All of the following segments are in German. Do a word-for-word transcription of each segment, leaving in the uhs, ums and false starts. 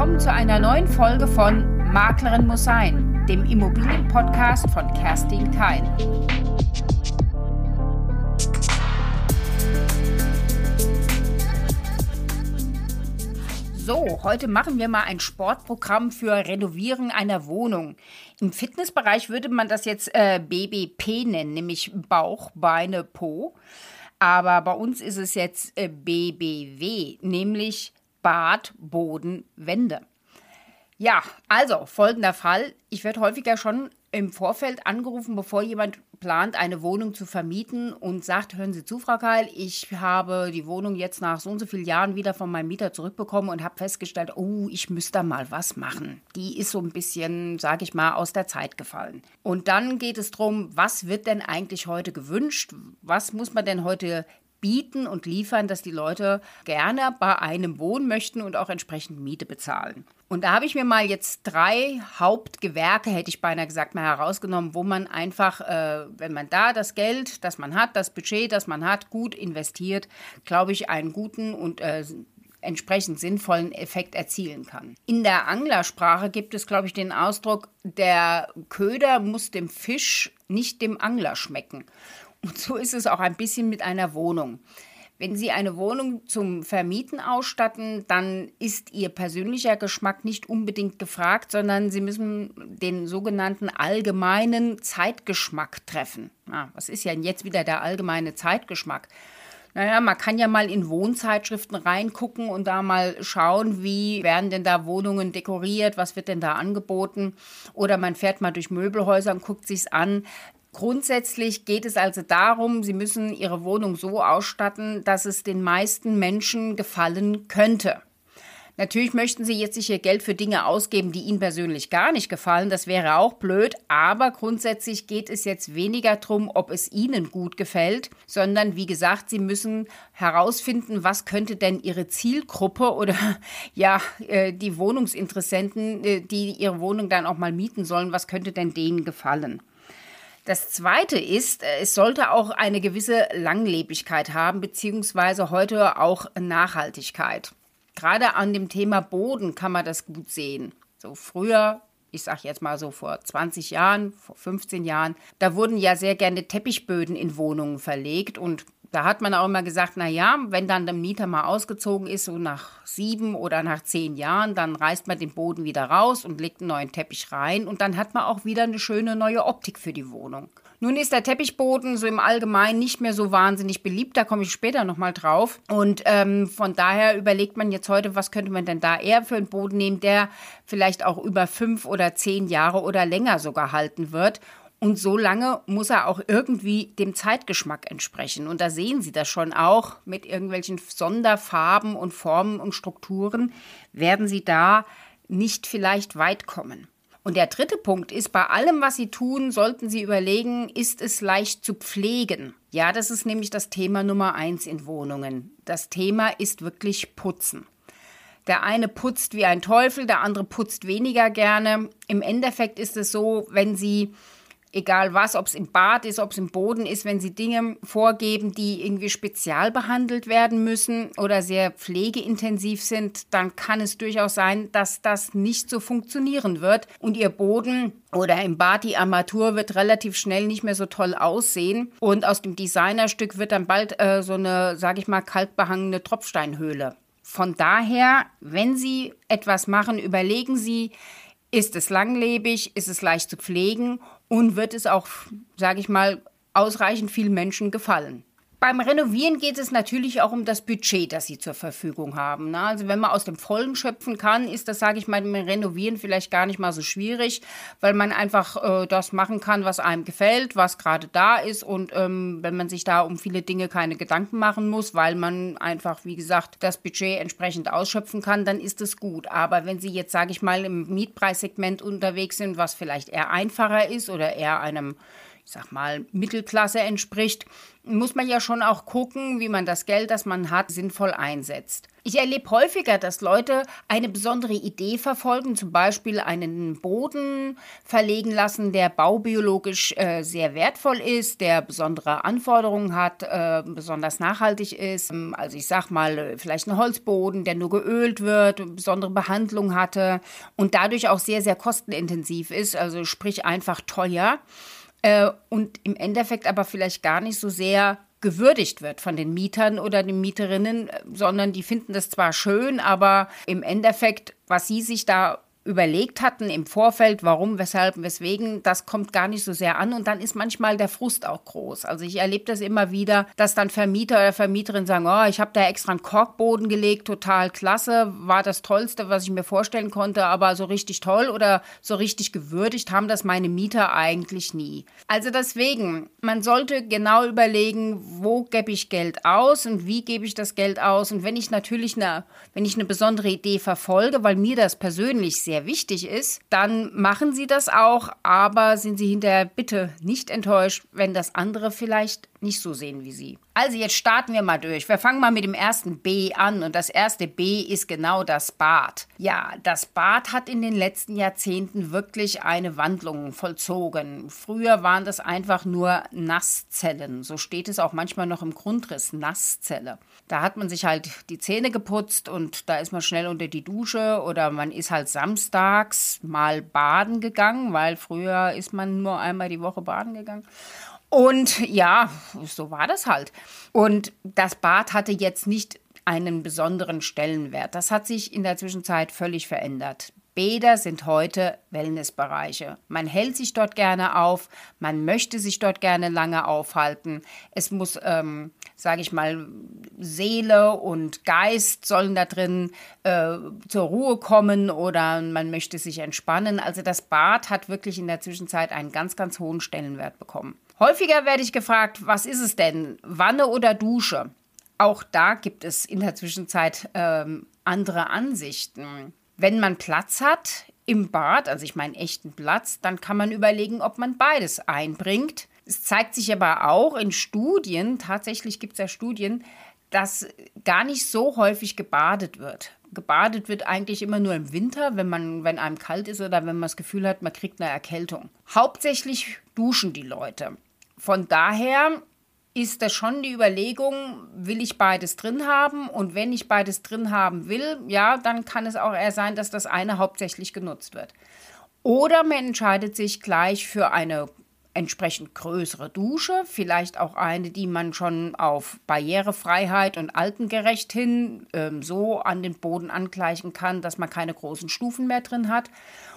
willkommen zu einer neuen Folge von Maklerin muss sein, dem Immobilienpodcast von Kerstin Keil. So, heute machen wir mal ein Sportprogramm für Renovieren einer Wohnung. Im Fitnessbereich würde man das jetzt äh, B B P nennen, nämlich Bauch, Beine, Po. Aber bei uns ist es jetzt äh, B B W, nämlich Bad, Boden, Wände. Ja, also folgender Fall. Ich werde häufiger schon im Vorfeld angerufen, bevor jemand plant, eine Wohnung zu vermieten und sagt, hören Sie zu, Frau Keil, ich habe die Wohnung jetzt nach so und so vielen Jahren wieder von meinem Mieter zurückbekommen und habe festgestellt, oh, ich müsste da mal was machen. Die ist so ein bisschen, sage ich mal, aus der Zeit gefallen. Und dann geht es darum, was wird denn eigentlich heute gewünscht? Was muss man denn heute bieten und liefern, dass die Leute gerne bei einem wohnen möchten und auch entsprechend Miete bezahlen. Und da habe ich mir mal jetzt drei Hauptgewerke, hätte ich beinahe gesagt, mal herausgenommen, wo man einfach, äh, wenn man da das Geld, das man hat, das Budget, das man hat, gut investiert, glaube ich, einen guten und äh, entsprechend sinnvollen Effekt erzielen kann. In der Anglersprache gibt es, glaube ich, den Ausdruck, der Köder muss dem Fisch, nicht dem Angler schmecken. Und so ist es auch ein bisschen mit einer Wohnung. Wenn Sie eine Wohnung zum Vermieten ausstatten, dann ist Ihr persönlicher Geschmack nicht unbedingt gefragt, sondern Sie müssen den sogenannten allgemeinen Zeitgeschmack treffen. Ja, was ist ja jetzt wieder der allgemeine Zeitgeschmack? Naja, man kann ja mal in Wohnzeitschriften reingucken und da mal schauen, wie werden denn da Wohnungen dekoriert, was wird denn da angeboten. Oder man fährt mal durch Möbelhäuser und guckt sich's an. Grundsätzlich geht es also darum, Sie müssen Ihre Wohnung so ausstatten, dass es den meisten Menschen gefallen könnte. Natürlich möchten Sie jetzt nicht Ihr Geld für Dinge ausgeben, die Ihnen persönlich gar nicht gefallen. Das wäre auch blöd. Aber grundsätzlich geht es jetzt weniger darum, ob es Ihnen gut gefällt, sondern wie gesagt, Sie müssen herausfinden, was könnte denn Ihre Zielgruppe oder ja die Wohnungsinteressenten, die Ihre Wohnung dann auch mal mieten sollen, was könnte denn denen gefallen? Das Zweite ist, es sollte auch eine gewisse Langlebigkeit haben, beziehungsweise heute auch Nachhaltigkeit. Gerade an dem Thema Boden kann man das gut sehen. So früher, ich sage jetzt mal so vor zwanzig Jahren, vor fünfzehn Jahren, da wurden ja sehr gerne Teppichböden in Wohnungen verlegt und da hat man auch immer gesagt, na ja, wenn dann der Mieter mal ausgezogen ist, so nach sieben oder nach zehn Jahren, dann reißt man den Boden wieder raus und legt einen neuen Teppich rein und dann hat man auch wieder eine schöne neue Optik für die Wohnung. Nun ist der Teppichboden so im Allgemeinen nicht mehr so wahnsinnig beliebt, da komme ich später nochmal drauf. Und ähm, von daher überlegt man jetzt heute, was könnte man denn da eher für einen Boden nehmen, der vielleicht auch über fünf oder zehn Jahre oder länger sogar halten wird. Und so lange muss er auch irgendwie dem Zeitgeschmack entsprechen. Und da sehen Sie das schon auch mit irgendwelchen Sonderfarben und Formen und Strukturen, werden Sie da nicht vielleicht weit kommen. Und der dritte Punkt ist, bei allem, was Sie tun, sollten Sie überlegen, ist es leicht zu pflegen? Ja, das ist nämlich das Thema Nummer eins in Wohnungen. Das Thema ist wirklich Putzen. Der eine putzt wie ein Teufel, der andere putzt weniger gerne. Im Endeffekt ist es so, wenn Sie egal was, ob es im Bad ist, ob es im Boden ist, wenn Sie Dinge vorgeben, die irgendwie spezial behandelt werden müssen oder sehr pflegeintensiv sind, dann kann es durchaus sein, dass das nicht so funktionieren wird und Ihr Boden oder im Bad die Armatur wird relativ schnell nicht mehr so toll aussehen und aus dem Designerstück wird dann bald äh, so eine, sage ich mal, kalkbehangene Tropfsteinhöhle. Von daher, wenn Sie etwas machen, überlegen Sie, ist es langlebig, ist es leicht zu pflegen und wird es auch, sage ich mal, ausreichend vielen Menschen gefallen. Beim Renovieren geht es natürlich auch um das Budget, das Sie zur Verfügung haben. Also wenn man aus dem Vollen schöpfen kann, ist das, sage ich mal, beim Renovieren vielleicht gar nicht mal so schwierig, weil man einfach äh, das machen kann, was einem gefällt, was gerade da ist und ähm, wenn man sich da um viele Dinge keine Gedanken machen muss, weil man einfach, wie gesagt, das Budget entsprechend ausschöpfen kann, dann ist es gut. Aber wenn Sie jetzt, sage ich mal, im Mietpreissegment unterwegs sind, was vielleicht eher einfacher ist oder eher einem ich sag mal, Mittelklasse entspricht, muss man ja schon auch gucken, wie man das Geld, das man hat, sinnvoll einsetzt. Ich erlebe häufiger, dass Leute eine besondere Idee verfolgen, zum Beispiel einen Boden verlegen lassen, der baubiologisch äh, sehr wertvoll ist, der besondere Anforderungen hat, äh, besonders nachhaltig ist. Also ich sag mal, vielleicht ein Holzboden, der nur geölt wird, besondere Behandlung hatte und dadurch auch sehr, sehr kostenintensiv ist, also sprich einfach teuer. Äh, und im Endeffekt aber vielleicht gar nicht so sehr gewürdigt wird von den Mietern oder den Mieterinnen, sondern die finden das zwar schön, aber im Endeffekt, was sie sich da überlegt hatten im Vorfeld, warum, weshalb, weswegen, das kommt gar nicht so sehr an und dann ist manchmal der Frust auch groß. Also ich erlebe das immer wieder, dass dann Vermieter oder Vermieterinnen sagen, oh, ich habe da extra einen Korkboden gelegt, total klasse, war das Tollste, was ich mir vorstellen konnte, aber so richtig toll oder so richtig gewürdigt haben das meine Mieter eigentlich nie. Also deswegen, man sollte genau überlegen, wo gebe ich Geld aus und wie gebe ich das Geld aus und wenn ich natürlich eine, wenn ich eine besondere Idee verfolge, weil mir das persönlich sehr sehr wichtig ist, dann machen Sie das auch, aber sind Sie hinterher bitte nicht enttäuscht, wenn das andere vielleicht nicht so sehen wie Sie. Also jetzt starten wir mal durch. Wir fangen mal mit dem ersten B an und das erste B ist genau das Bad. Ja, das Bad hat in den letzten Jahrzehnten wirklich eine Wandlung vollzogen. Früher waren das einfach nur Nasszellen. So steht es auch manchmal noch im Grundriss, Nasszelle. Da hat man sich halt die Zähne geputzt und da ist man schnell unter die Dusche oder man ist halt samstags mal baden gegangen, weil früher ist man nur einmal die Woche baden gegangen. Und ja, so war das halt. Und das Bad hatte jetzt nicht einen besonderen Stellenwert. Das hat sich in der Zwischenzeit völlig verändert. Bäder sind heute Wellnessbereiche. Man hält sich dort gerne auf, man möchte sich dort gerne lange aufhalten. Es muss, ähm, sage ich mal, Seele und Geist sollen da drin äh, zur Ruhe kommen oder man möchte sich entspannen. Also das Bad hat wirklich in der Zwischenzeit einen ganz, ganz hohen Stellenwert bekommen. Häufiger werde ich gefragt, was ist es denn, Wanne oder Dusche? Auch da gibt es in der Zwischenzeit ähm, andere Ansichten. Wenn man Platz hat im Bad, also ich meine echten Platz, dann kann man überlegen, ob man beides einbringt. Es zeigt sich aber auch in Studien, tatsächlich gibt es ja Studien, dass gar nicht so häufig gebadet wird. Gebadet wird eigentlich immer nur im Winter, wenn man, wenn einem kalt ist oder wenn man das Gefühl hat, man kriegt eine Erkältung. Hauptsächlich duschen die Leute. Von daher ist das schon die Überlegung, will ich beides drin haben? Und wenn ich beides drin haben will, ja, dann kann es auch eher sein, dass das eine hauptsächlich genutzt wird. Oder man entscheidet sich gleich für eine entsprechend größere Dusche, vielleicht auch eine, die man schon auf Barrierefreiheit und altengerecht hin ähm, so an den Boden angleichen kann, dass man keine großen Stufen mehr drin hat.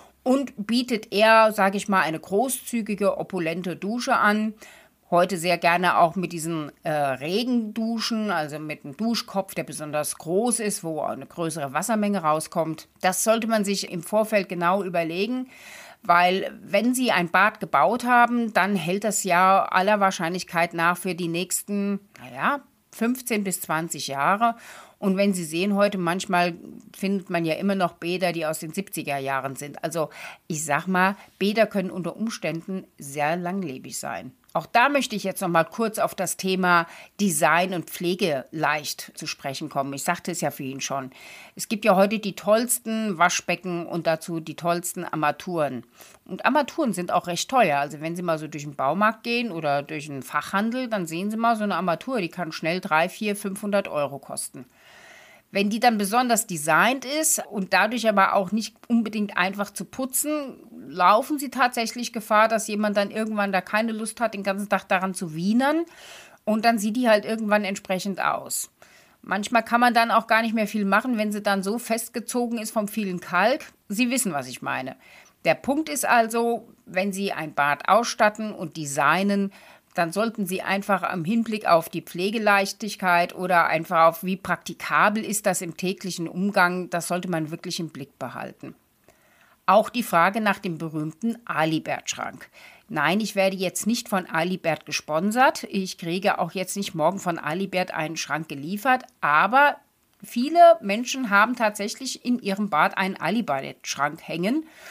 Und bietet eher, sage ich mal, eine großzügige, opulente Dusche an. Heute sehr gerne auch mit diesen äh, Regenduschen, also mit einem Duschkopf, der besonders groß ist, wo eine größere Wassermenge rauskommt. Das sollte man sich im Vorfeld genau überlegen, weil wenn Sie ein Bad gebaut haben, dann hält das ja aller Wahrscheinlichkeit nach für die nächsten, naja, fünfzehn bis zwanzig Jahre. Und wenn Sie sehen, heute manchmal findet man ja immer noch Bäder, die aus den siebziger Jahren sind. Also ich sag mal, Bäder können unter Umständen sehr langlebig sein. Auch da möchte ich jetzt noch mal kurz auf das Thema Design und Pflege leicht zu sprechen kommen. Ich sagte es ja für ihn schon. Es gibt ja heute die tollsten Waschbecken und dazu die tollsten Armaturen. Und Armaturen sind auch recht teuer. Also wenn Sie mal so durch den Baumarkt gehen oder durch einen Fachhandel, dann sehen Sie mal so eine Armatur, die kann schnell dreihundert, vierhundert, fünfhundert Euro kosten. Wenn die dann besonders designt ist und dadurch aber auch nicht unbedingt einfach zu putzen, laufen sie tatsächlich Gefahr, dass jemand dann irgendwann da keine Lust hat, den ganzen Tag daran zu wienern und dann sieht die halt irgendwann entsprechend aus. Manchmal kann man dann auch gar nicht mehr viel machen, wenn sie dann so festgezogen ist vom vielen Kalk. Sie wissen, was ich meine. Der Punkt ist also, wenn Sie ein Bad ausstatten und designen, dann sollten Sie einfach im Hinblick auf die Pflegeleichtigkeit oder einfach auf wie praktikabel ist das im täglichen Umgang, das sollte man wirklich im Blick behalten. Auch die Frage nach dem berühmten Alibert-Schrank. Nein, ich werde jetzt nicht von Alibert gesponsert. Ich kriege auch jetzt nicht morgen von Alibert einen Schrank geliefert, aber viele Menschen haben tatsächlich in ihrem Bad einen Alibert-Schrank hängen.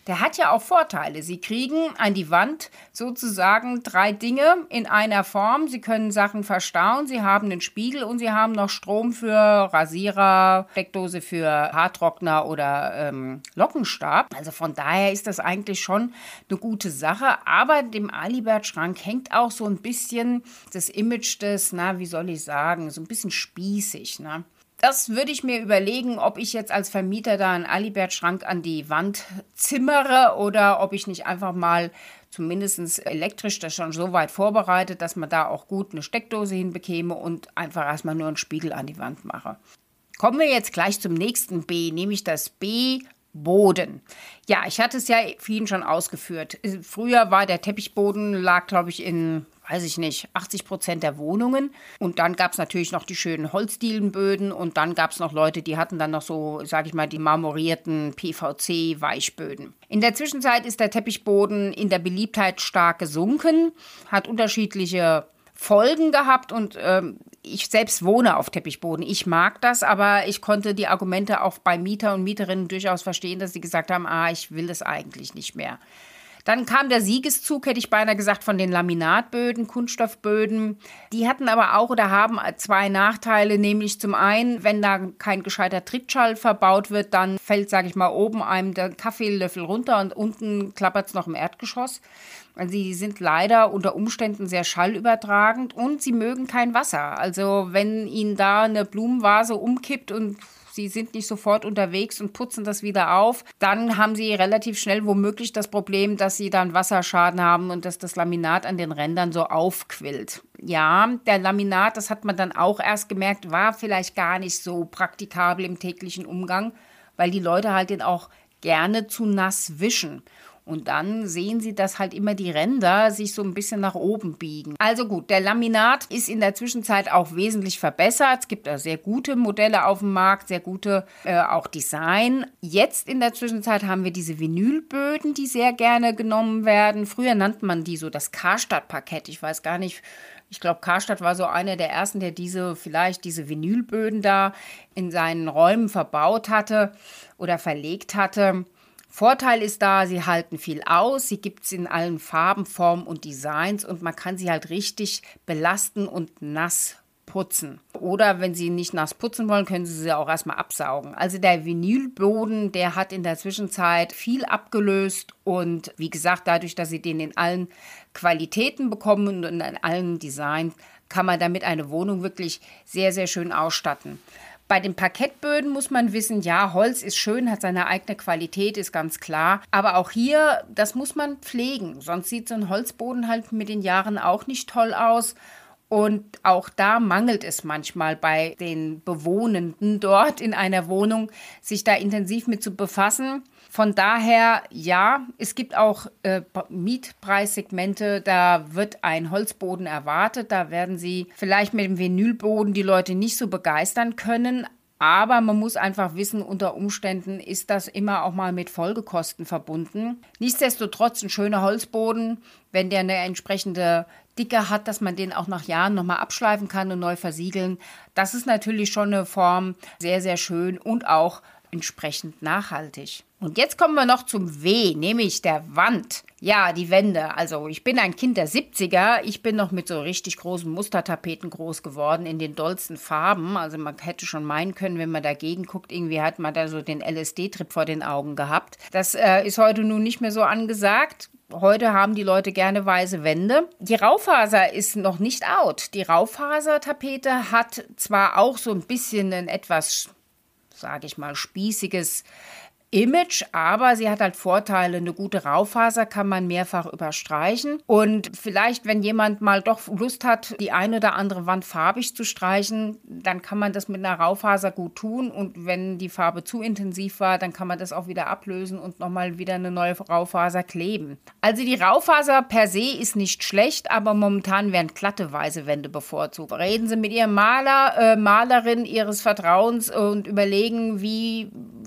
der hat ja auch Vorteile. Sie kriegen an die Wand sozusagen drei Dinge in einer Form. Sie können Sachen verstauen, sie haben einen Spiegel und sie haben noch Strom für Rasierer, Steckdose für Haartrockner oder ähm, Lockenstab. Also von daher ist das eigentlich schon eine gute Sache. Aber dem Alibert-Schrank hängt auch so ein bisschen das Image des, na, wie soll ich sagen, so ein bisschen spießig, ne? Das würde ich mir überlegen, ob ich jetzt als Vermieter da einen Alibert-Schrank an die Wand zimmere oder ob ich nicht einfach mal zumindest elektrisch das schon so weit vorbereitet, dass man da auch gut eine Steckdose hinbekäme und einfach erstmal nur einen Spiegel an die Wand mache. Kommen wir jetzt gleich zum nächsten B, nämlich das B, Boden. Ja, ich hatte es ja vorhin schon ausgeführt. Früher war der Teppichboden, lag glaube ich in, weiß ich nicht, achtzig Prozent der Wohnungen. Und dann gab es natürlich noch die schönen Holzdielenböden und dann gab es noch Leute, die hatten dann noch so, sage ich mal, die marmorierten P V C-Weichböden. In der Zwischenzeit ist der Teppichboden in der Beliebtheit stark gesunken, hat unterschiedliche Folgen gehabt und ähm, ich selbst wohne auf Teppichboden. Ich mag das, aber ich konnte die Argumente auch bei Mieter und Mieterinnen durchaus verstehen, dass sie gesagt haben, ah, ich will das eigentlich nicht mehr. Dann kam der Siegeszug, hätte ich beinahe gesagt, von den Laminatböden, Kunststoffböden. Die hatten aber auch oder haben zwei Nachteile, nämlich zum einen, wenn da kein gescheiter Trittschall verbaut wird, dann fällt, sage ich mal, oben einem der Kaffeelöffel runter und unten klappert es noch im Erdgeschoss. Also sie sind leider unter Umständen sehr schallübertragend und sie mögen kein Wasser. Also wenn ihnen da eine Blumenvase umkippt und sie sind nicht sofort unterwegs und putzen das wieder auf, dann haben sie relativ schnell womöglich das Problem, dass sie dann Wasserschaden haben und dass das Laminat an den Rändern so aufquillt. Ja, der Laminat, das hat man dann auch erst gemerkt, war vielleicht gar nicht so praktikabel im täglichen Umgang, weil die Leute halt den auch gerne zu nass wischen. Und dann sehen Sie, dass halt immer die Ränder sich so ein bisschen nach oben biegen. Also gut, der Laminat ist in der Zwischenzeit auch wesentlich verbessert. Es gibt da sehr gute Modelle auf dem Markt, sehr gute äh, auch Design. Jetzt in der Zwischenzeit haben wir diese Vinylböden, die sehr gerne genommen werden. Früher nannte man die so das Karstadt-Parkett. Ich weiß gar nicht, ich glaube, Karstadt war so einer der ersten, der diese vielleicht diese Vinylböden da in seinen Räumen verbaut hatte oder verlegt hatte. Vorteil ist da, sie halten viel aus, sie gibt es in allen Farben, Formen und Designs und man kann sie halt richtig belasten und nass putzen. Oder wenn Sie nicht nass putzen wollen, können Sie sie auch erstmal absaugen. Also der Vinylboden, der hat in der Zwischenzeit viel abgelöst und wie gesagt, dadurch, dass Sie den in allen Qualitäten bekommen und in allen Designs, kann man damit eine Wohnung wirklich sehr, sehr schön ausstatten. Bei den Parkettböden muss man wissen, ja, Holz ist schön, hat seine eigene Qualität, ist ganz klar. Aber auch hier, das muss man pflegen. Sonst sieht so ein Holzboden halt mit den Jahren auch nicht toll aus. Und auch da mangelt es manchmal bei den Bewohnenden dort in einer Wohnung, sich da intensiv mit zu befassen. Von daher, ja, es gibt auch äh, Mietpreissegmente, da wird ein Holzboden erwartet. Da werden Sie vielleicht mit dem Vinylboden die Leute nicht so begeistern können. Aber man muss einfach wissen, unter Umständen ist das immer auch mal mit Folgekosten verbunden. Nichtsdestotrotz ein schöner Holzboden, wenn der eine entsprechende Dicke hat, dass man den auch nach Jahren nochmal abschleifen kann und neu versiegeln. Das ist natürlich schon eine Form sehr, sehr schön und auch entsprechend nachhaltig. Und jetzt kommen wir noch zum W, nämlich der Wand. Ja, die Wände. Also ich bin ein Kind der siebziger. Ich bin noch mit so richtig großen Mustertapeten groß geworden in den dollsten Farben. Also man hätte schon meinen können, wenn man dagegen guckt, irgendwie hat man da so den L S D-Trip vor den Augen gehabt. Das äh, ist heute nun nicht mehr so angesagt. Heute haben die Leute gerne weiße Wände. Die Raufaser ist noch nicht out. Die Raufasertapete hat zwar auch so ein bisschen ein etwas, sage ich mal, spießiges Image, aber sie hat halt Vorteile. Eine gute Raufaser kann man mehrfach überstreichen und vielleicht, wenn jemand mal doch Lust hat, die eine oder andere Wand farbig zu streichen, dann kann man das mit einer Raufaser gut tun und wenn die Farbe zu intensiv war, dann kann man das auch wieder ablösen und nochmal wieder eine neue Raufaser kleben. Also die Raufaser per se ist nicht schlecht, aber momentan werden glatte weiße Wände bevorzugt. Reden Sie mit Ihrem Maler, äh, Malerin Ihres Vertrauens und überlegen, wie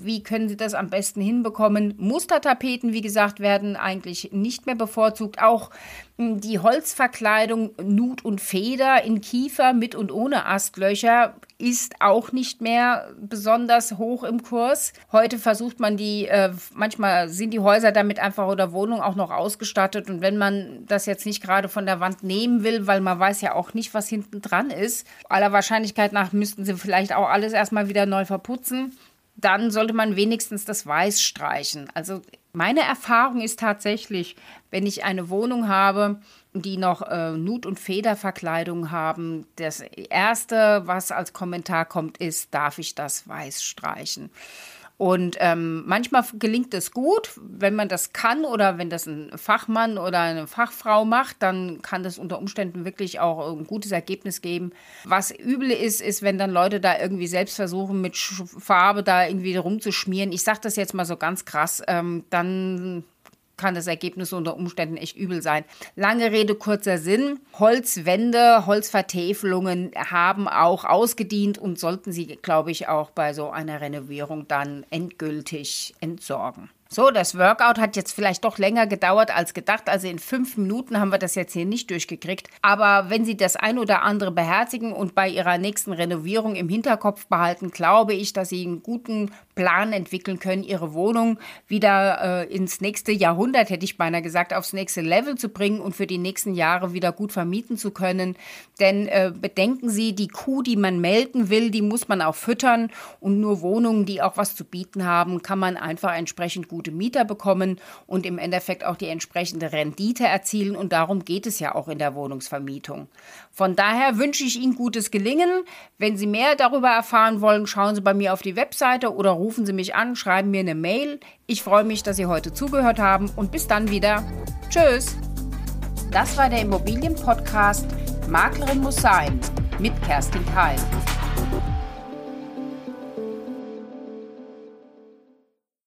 wie können Sie das am besten hinbekommen? Mustertapeten, wie gesagt, werden eigentlich nicht mehr bevorzugt. Auch die Holzverkleidung Nut und Feder in Kiefer mit und ohne Astlöcher ist auch nicht mehr besonders hoch im Kurs. Heute versucht man die, äh, manchmal sind die Häuser damit einfach oder Wohnungen auch noch ausgestattet. Und wenn man das jetzt nicht gerade von der Wand nehmen will, weil man weiß ja auch nicht, was hinten dran ist, aller Wahrscheinlichkeit nach müssten sie vielleicht auch alles erstmal wieder neu verputzen, dann sollte man wenigstens das Weiß streichen. Also meine Erfahrung ist tatsächlich, wenn ich eine Wohnung habe, die noch äh, Nut- und Federverkleidung haben, das Erste, was als Kommentar kommt, ist, darf ich das Weiß streichen? Und ähm, manchmal gelingt es gut, wenn man das kann oder wenn das ein Fachmann oder eine Fachfrau macht, dann kann das unter Umständen wirklich auch ein gutes Ergebnis geben. Was übel ist, ist, wenn dann Leute da irgendwie selbst versuchen, mit Farbe da irgendwie rumzuschmieren. Ich sage das jetzt mal so ganz krass, ähm, dann kann das Ergebnis unter Umständen echt übel sein. Lange Rede, kurzer Sinn. Holzwände, Holzvertäfelungen haben auch ausgedient und sollten Sie, glaube ich, auch bei so einer Renovierung dann endgültig entsorgen. So, das Workout hat jetzt vielleicht doch länger gedauert als gedacht. Also in fünf Minuten haben wir das jetzt hier nicht durchgekriegt. Aber wenn Sie das ein oder andere beherzigen und bei Ihrer nächsten Renovierung im Hinterkopf behalten, glaube ich, dass Sie einen guten Plan entwickeln können, Ihre Wohnung wieder äh, ins nächste Jahrhundert, hätte ich beinahe gesagt, aufs nächste Level zu bringen und für die nächsten Jahre wieder gut vermieten zu können. Denn äh, bedenken Sie, die Kuh, die man melken will, die muss man auch füttern. Und nur Wohnungen, die auch was zu bieten haben, kann man einfach entsprechend gut Mieter bekommen und im Endeffekt auch die entsprechende Rendite erzielen. Und darum geht es ja auch in der Wohnungsvermietung. Von daher wünsche ich Ihnen gutes Gelingen. Wenn Sie mehr darüber erfahren wollen, schauen Sie bei mir auf die Webseite oder rufen Sie mich an, schreiben mir eine Mail. Ich freue mich, dass Sie heute zugehört haben und bis dann wieder. Tschüss! Das war der Immobilienpodcast Maklerin muss sein mit Kerstin Keil.